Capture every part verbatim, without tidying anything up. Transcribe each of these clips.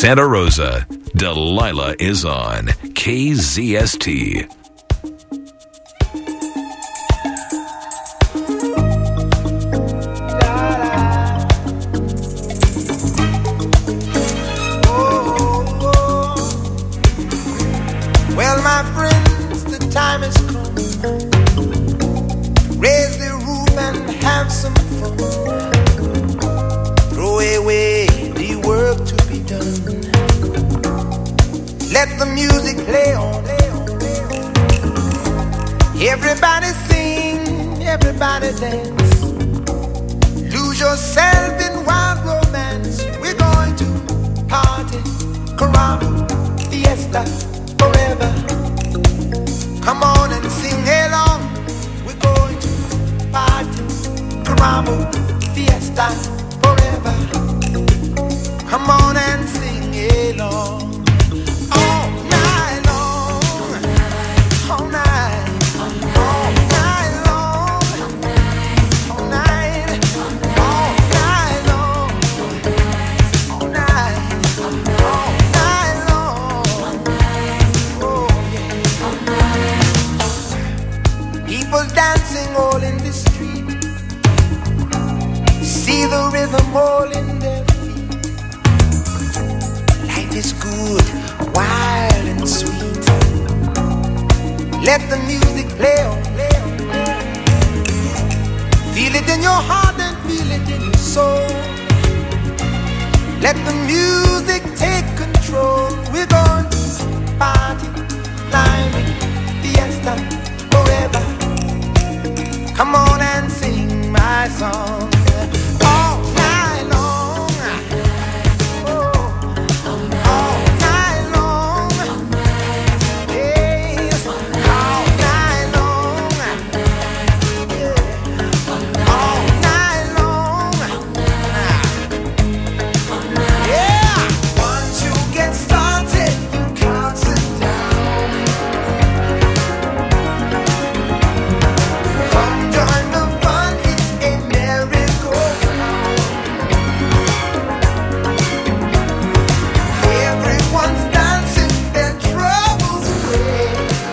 Santa Rosa, Delilah is on K Z S T. Well, my friends, the time has come. Raise the roof and have some fun. Throw away the work to be done. Let the music play on. Everybody sing, everybody dance. Lose yourself in wild romance. We're going to party, caramba, fiesta, forever. Come on and sing along. We're going to party, caramba, fiesta, forever. Come on and sing along. All night long, all night, all night long, all night, all night long, all night, all night long. Oh yeah. People dancing all in the street. See the rhythm all in their feet. Life is good, wild and sweet. Let the music play on. Feel it in your heart and feel it in your soul. Let the music take control. We're going to party, climbing, fiesta, forever. Come on and sing my song. All night long. Oh, all night long. Yes, all night long. Yeah, all night long. Yeah. Once you get started, you can't sit down. Come join the fun, it's a merry-go-round. Everyone's dancing their troubles away.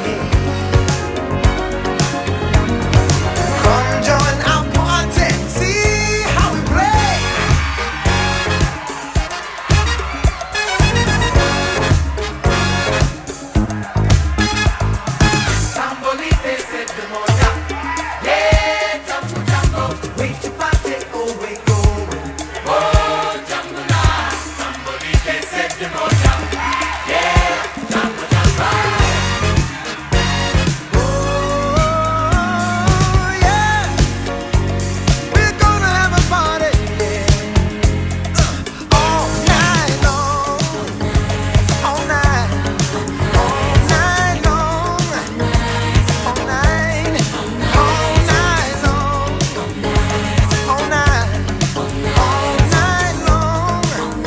Come join our party, see how we play. Sambolite se demoja, yeah, jambo jambo, way to party, oh we going. Oh, jambo la, sambolite se demoja, yeah, jambo jambo. Oh yeah, we're gonna have a party, yeah. Uh, all night long, all night, all night long. All night, all night long, all night, all night long.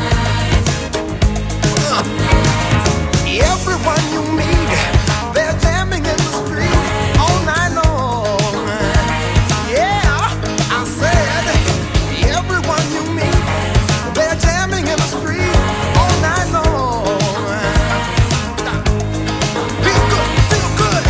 Everyone you meet, they're jamming in the street all night long. Yeah, I said, everyone you meet, they're jamming in the street all night long. Feel good, feel good.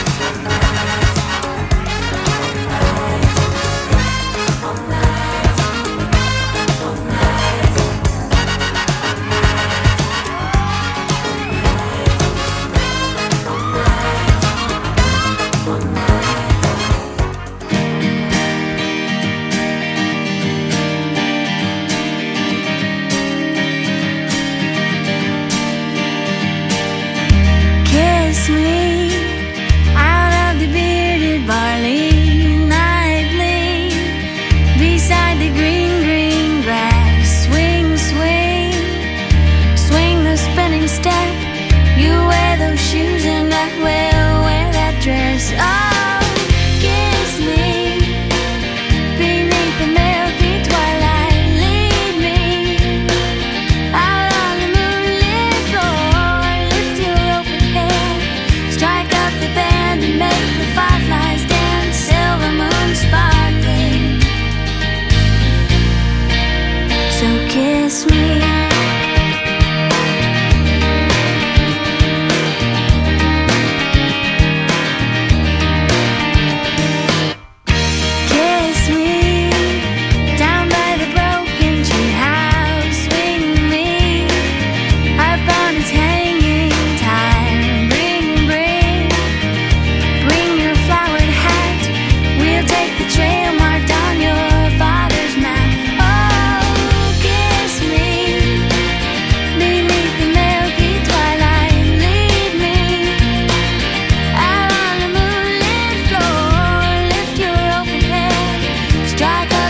Kiss me out of the bearded barley nightly, beside the green, green grass. Swing, swing, swing the spinning step. You wear those shoes and I will wear that dress. Oh, kiss me beneath the milky twilight. Lead me out on the moonlit floor. Lift your open head, strike up the band and make the fireflies dance. Silver moon sparkling. So kiss me.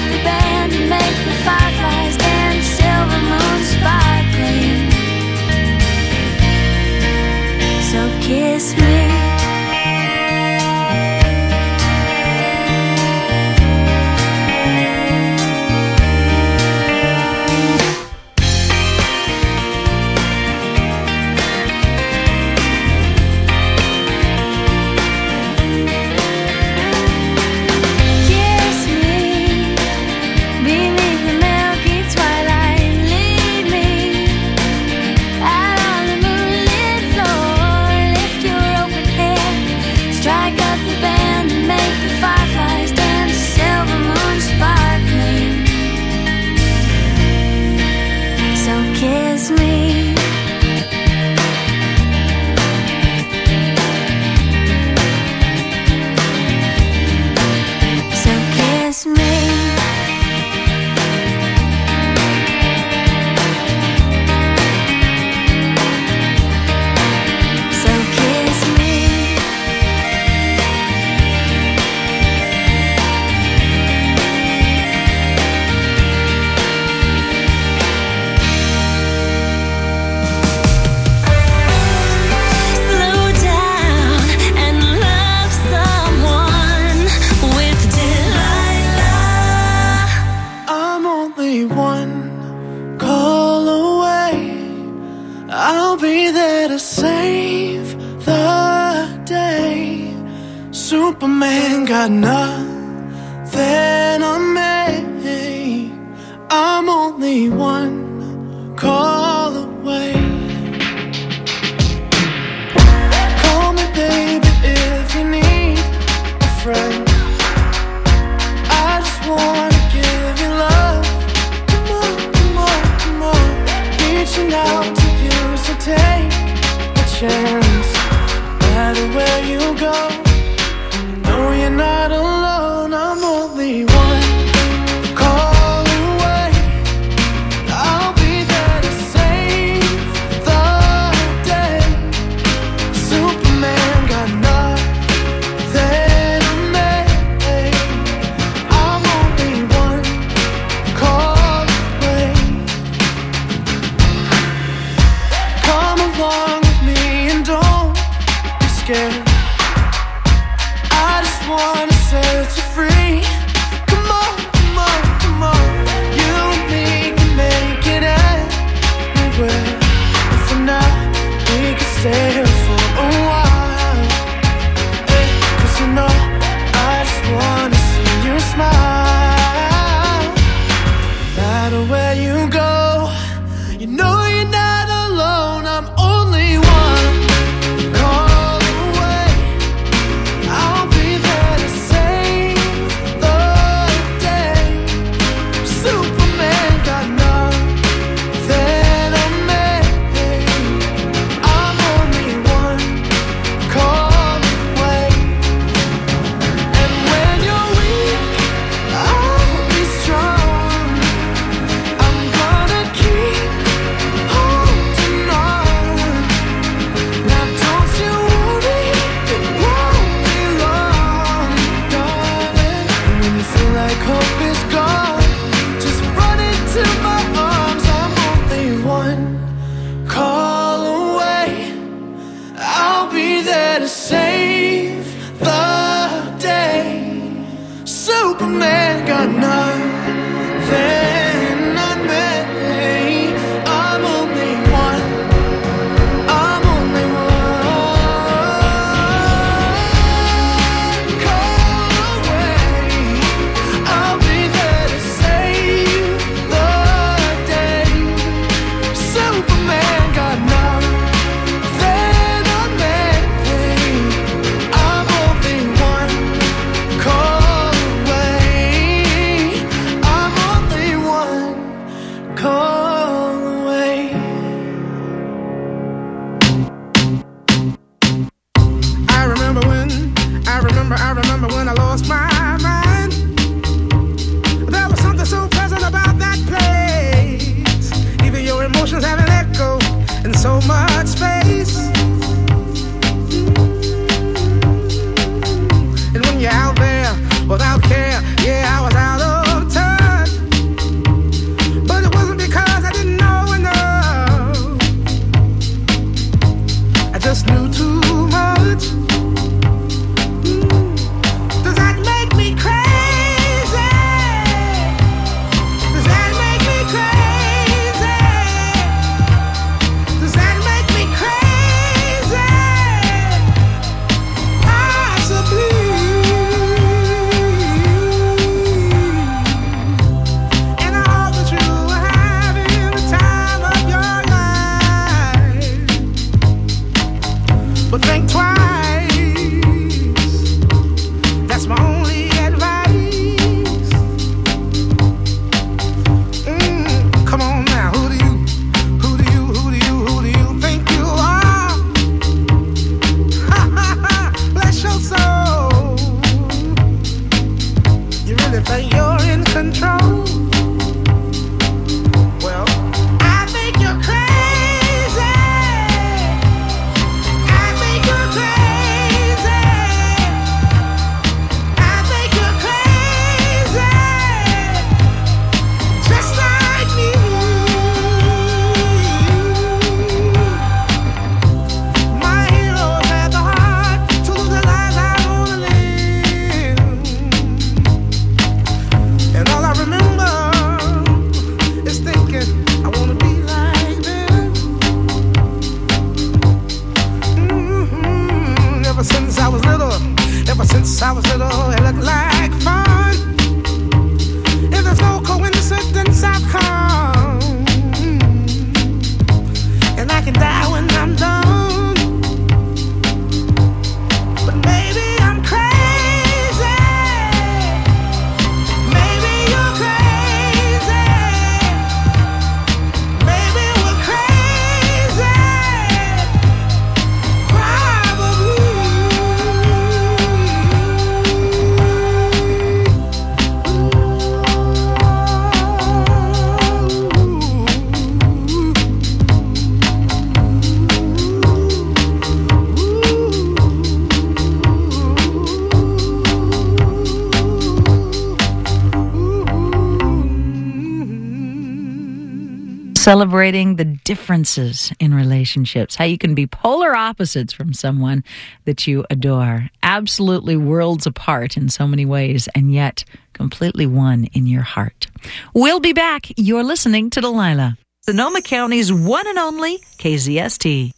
the band and make the fireflies dance, silver moon sparkling. So kiss me. Superman got nothing on me. I'm only one call away. Call me baby if you need a friend. I just wanna give you love. Come on, come on, come on. Reaching out to you, so take a chance. No matter where you go, you're not alone, I'm only one call away. I'll be there to save the day. Superman got nothing on me. I'm only one call away. Come along with me and don't be scared. Wanna set you free. Come on, come on, come on. You and me can make it anywhere. And for now, we can stay here for a while. Hey, 'cause you know, I just wanna see you smile. No matter where you go, you know you're not alone. I'm only one call away. I'll be Superman got nothing on me. I'm only one. I'm only one call away. I'll be there to save the day. Superman got nothing on me. I'm only one call away. I'm only one. celebrating the differences in relationships, how you can be polar opposites from someone that you adore, absolutely worlds apart in so many ways, and yet completely one in your heart. We'll be back. You're listening to Delilah, Sonoma County's one and only K Z S T.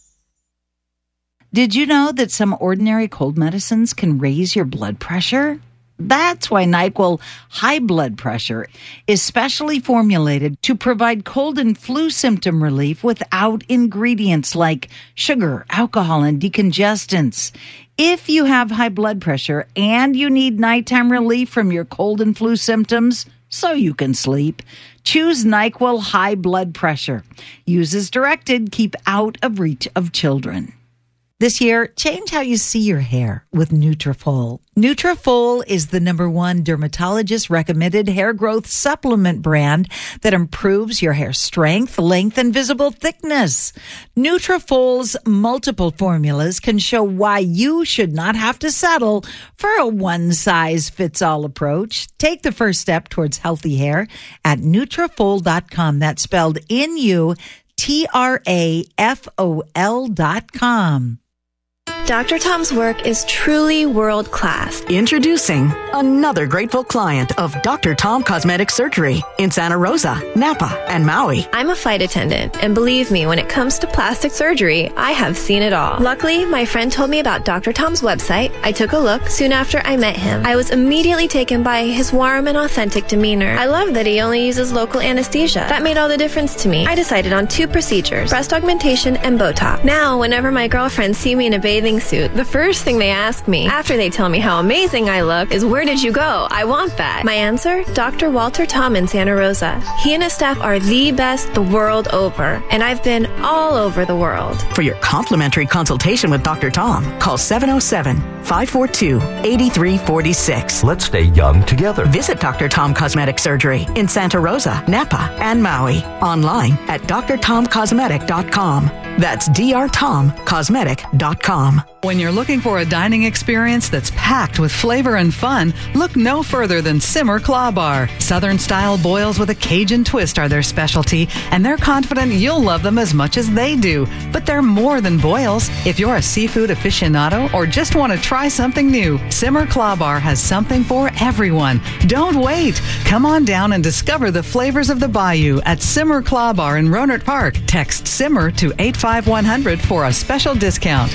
Did you know that some ordinary cold medicines can raise your blood pressure? That's why NyQuil High Blood Pressure is specially formulated to provide cold and flu symptom relief without ingredients like sugar, alcohol, and decongestants. If you have high blood pressure and you need nighttime relief from your cold and flu symptoms so you can sleep, choose NyQuil High Blood Pressure. Use as directed. Keep out of reach of children. This year, change how you see your hair with Nutrafol. Nutrafol is the number one dermatologist-recommended hair growth supplement brand that improves your hair strength, length, and visible thickness. Nutrafol's multiple formulas can show why you should not have to settle for a one-size-fits-all approach. Take the first step towards healthy hair at Nutrafol dot com. That's spelled N U T R A F O L dot com. Doctor Tom's work is truly world-class. Introducing another grateful client of Doctor Tom Cosmetic Surgery in Santa Rosa, Napa, and Maui. I'm a flight attendant, and believe me, when it comes to plastic surgery, I have seen it all. Luckily, my friend told me about Doctor Tom's website. I took a look soon after I met him. I was immediately taken by his warm and authentic demeanor. I love that he only uses local anesthesia. That made all the difference to me. I decided on two procedures, breast augmentation and Botox. Now, whenever my girlfriends see me in a bathing suit, the first thing they ask me, after they tell me how amazing I look, is where did you go? I want that. My answer? Doctor Walter Tom in Santa Rosa. He and his staff are the best the world over, and I've been all over the world. For your complimentary consultation with Doctor Tom, call seven oh seven, five four two, eight three four six. Let's stay young together. Visit Doctor Tom Cosmetic Surgery in Santa Rosa, Napa, and Maui. Online at D R tom cosmetic dot com. That's D R tom cosmetic dot com. When you're looking for a dining experience that's packed with flavor and fun, look no further than Simmer Claw Bar. Southern-style boils with a Cajun twist are their specialty, and they're confident you'll love them as much as they do. But they're more than boils. If you're a seafood aficionado or just want to try something new, Simmer Claw Bar has something for everyone. Don't wait. Come on down and discover the flavors of the bayou at Simmer Claw Bar in Rohnert Park. Text SIMMER to eight five one hundred for a special discount.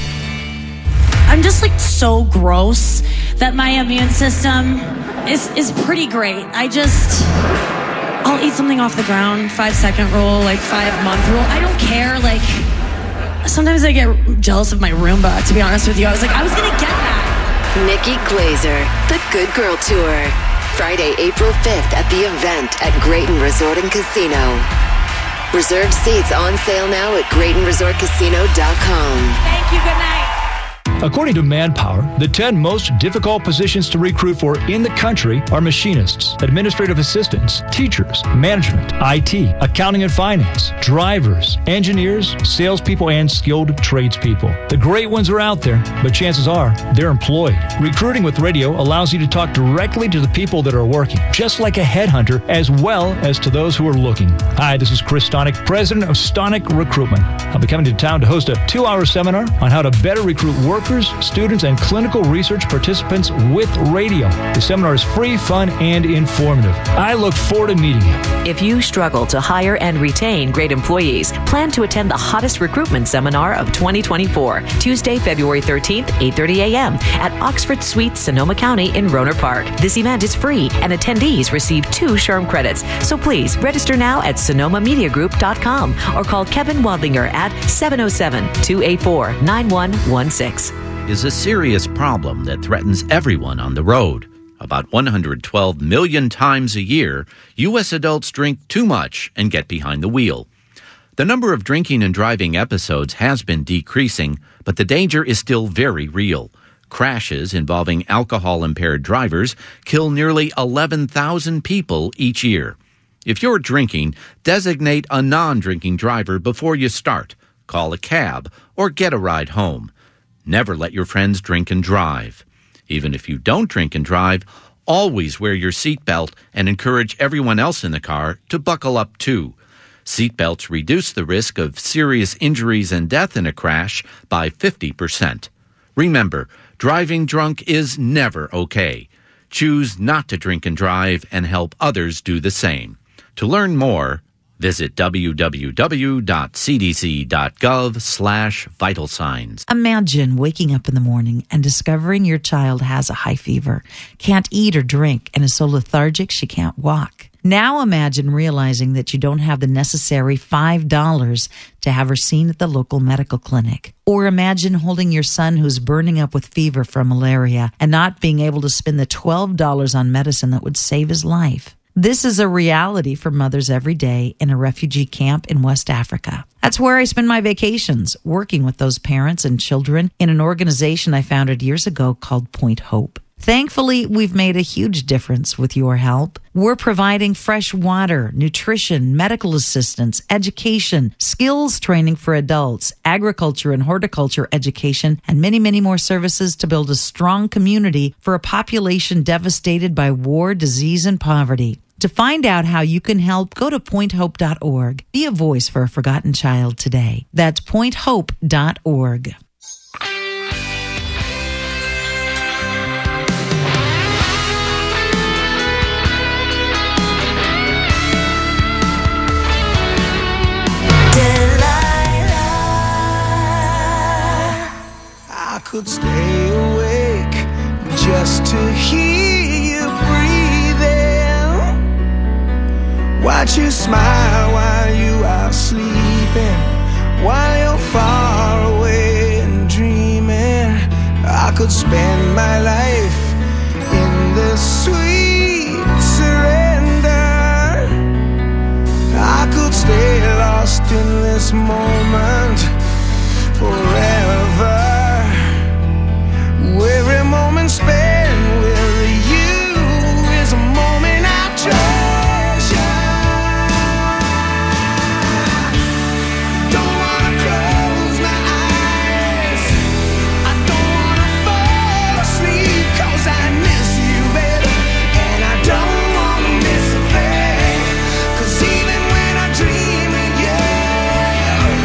I'm just like so gross that my immune system is, is pretty great. I just, I'll eat something off the ground, five second rule, like five month rule. I don't care. Like, sometimes I get jealous of my Roomba, to be honest with you. I was like, I was going to get that. Nikki Glazer, The Good Girl Tour. Friday, April fifth at the event at Grayton Resort and Casino. Reserved seats on sale now at Grayton Resort Casino dot com. Thank you. Good night. According to Manpower, the ten most difficult positions to recruit for in the country are machinists, administrative assistants, teachers, management, I T, accounting and finance, drivers, engineers, salespeople, and skilled tradespeople. The great ones are out there, but chances are they're employed. Recruiting with radio allows you to talk directly to the people that are working, just like a headhunter, as well as to those who are looking. Hi, this is Chris Stonick, president of Stonick Recruitment. I'll be coming to town to host a two-hour seminar on how to better recruit workers, students, and clinical research participants with radio. The seminar is free, fun, and informative. I look forward to meeting you. If you struggle to hire and retain great employees, plan to attend the hottest recruitment seminar of twenty twenty-four, Tuesday, February thirteenth, eight thirty a.m. at Oxford Suites, Sonoma County in Rohnert Park. This event is free, and attendees receive two SHRM credits. So please register now at sonoma media group dot com or call Kevin Wadlinger at seven oh seven, two eight four, nine one one six. Is a serious problem that threatens everyone on the road. About one hundred twelve million times a year, U S adults drink too much and get behind the wheel. The number of drinking and driving episodes has been decreasing, but the danger is still very real. Crashes involving alcohol-impaired drivers kill nearly eleven thousand people each year. If you're drinking, designate a non-drinking driver before you start. Call a cab or get a ride home. Never let your friends drink and drive. Even if you don't drink and drive, always wear your seatbelt and encourage everyone else in the car to buckle up too. Seatbelts reduce the risk of serious injuries and death in a crash by fifty percent. Remember, driving drunk is never okay. Choose not to drink and drive and help others do the same. To learn more, visit w w w dot c d c dot gov slash vital signs. Imagine waking up in the morning and discovering your child has a high fever, can't eat or drink, and is so lethargic she can't walk. Now imagine realizing that you don't have the necessary five dollars to have her seen at the local medical clinic. Or imagine holding your son who's burning up with fever from malaria and not being able to spend the twelve dollars on medicine that would save his life. This is a reality for mothers every day in a refugee camp in West Africa. That's where I spend my vacations, working with those parents and children in an organization I founded years ago called Point Hope. Thankfully, we've made a huge difference with your help. We're providing fresh water, nutrition, medical assistance, education, skills training for adults, agriculture and horticulture education, and many, many more services to build a strong community for a population devastated by war, disease, and poverty. To find out how you can help, go to point hope dot org. Be a voice for a forgotten child today. That's point hope dot org. I could stay awake just to hear you breathing. Watch you smile while you are sleeping, while you're far away and dreaming. I could spend my life in the sweet surrender. I could stay lost in this moment forever. Every moment spent with you is a moment I treasure. Don't wanna close my eyes, I don't wanna fall asleep, 'cause I miss you, baby, and I don't wanna miss a thing. 'Cause even when I dream of you,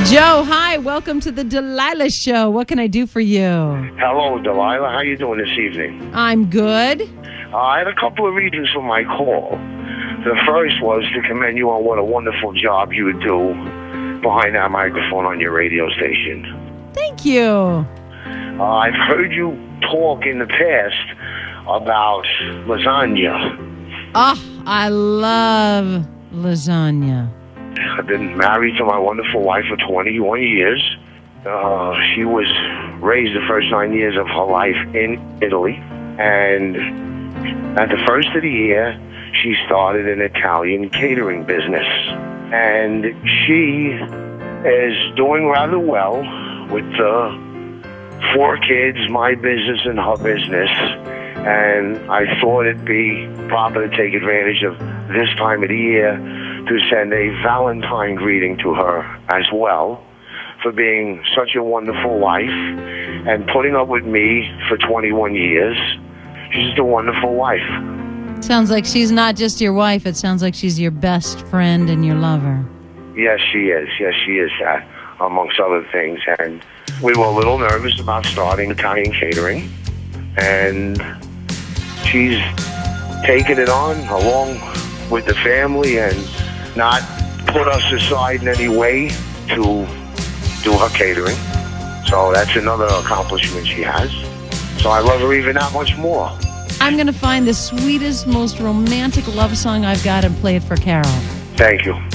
Joe, hi. Welcome to the Delilah Show. What can I do for you? Hello, Delilah. How you doing this evening? I'm good. Uh, I had a couple of reasons for my call. The first was to commend you on what a wonderful job you would do behind that microphone on your radio station. Thank you. Uh, I've heard you talk in the past about lasagna. Oh, I love lasagna. I've been married to my wonderful wife for twenty-one years. Uh, she was raised the first nine years of her life in Italy. And at the first of the year, she started an Italian catering business. And she is doing rather well with uh, four kids, my business and her business. And I thought it'd be proper to take advantage of this time of the year to send a Valentine greeting to her as well for being such a wonderful wife and putting up with me for twenty-one years. She's just a wonderful wife. Sounds like she's not just your wife. It sounds like she's your best friend and your lover. Yes, she is. Yes, she is that, amongst other things. And we were a little nervous about starting Italian catering. And she's taken it on along with the family and not put us aside in any way to do her catering. So that's another accomplishment she has. So I love her even that much more. I'm going to find the sweetest, most romantic love song I've got and play it for Carol. Thank you.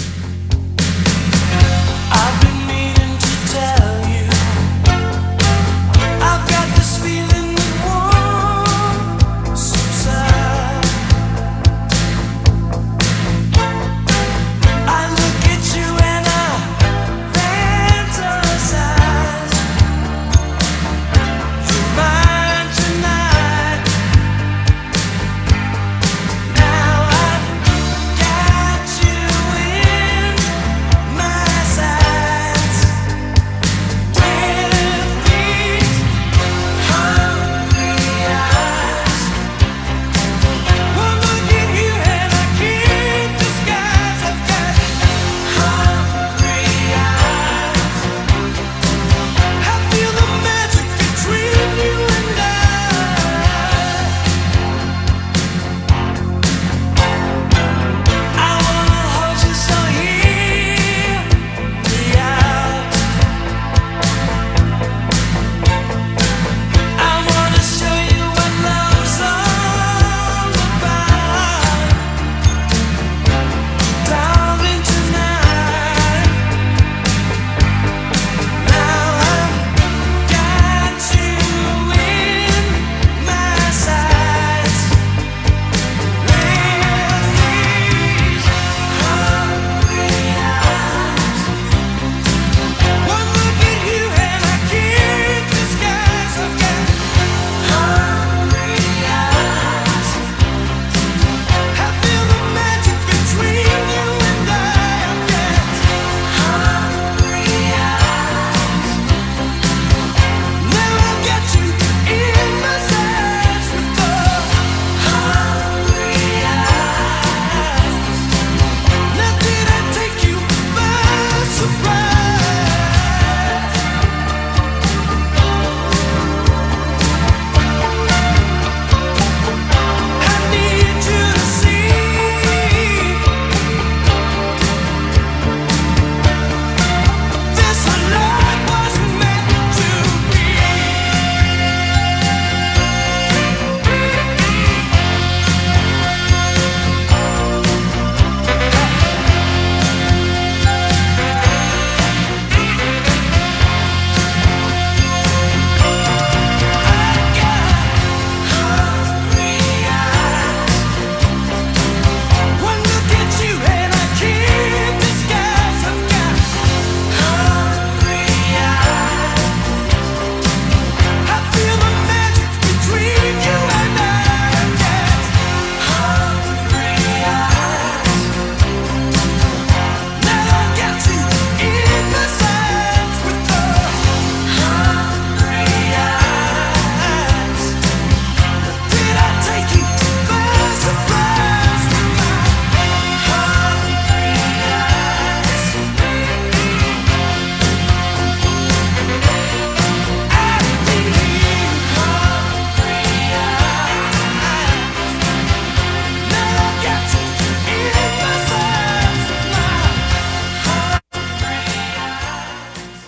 I've been meaning to tell you, I've got this feeling that won't subside. I look at you and I fantasize. You're mine tonight. Now I've got you in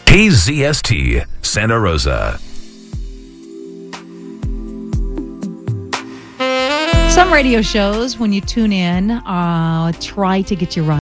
K Z S T, Santa Rosa. Some radio shows, when you tune in, uh, try to get you right.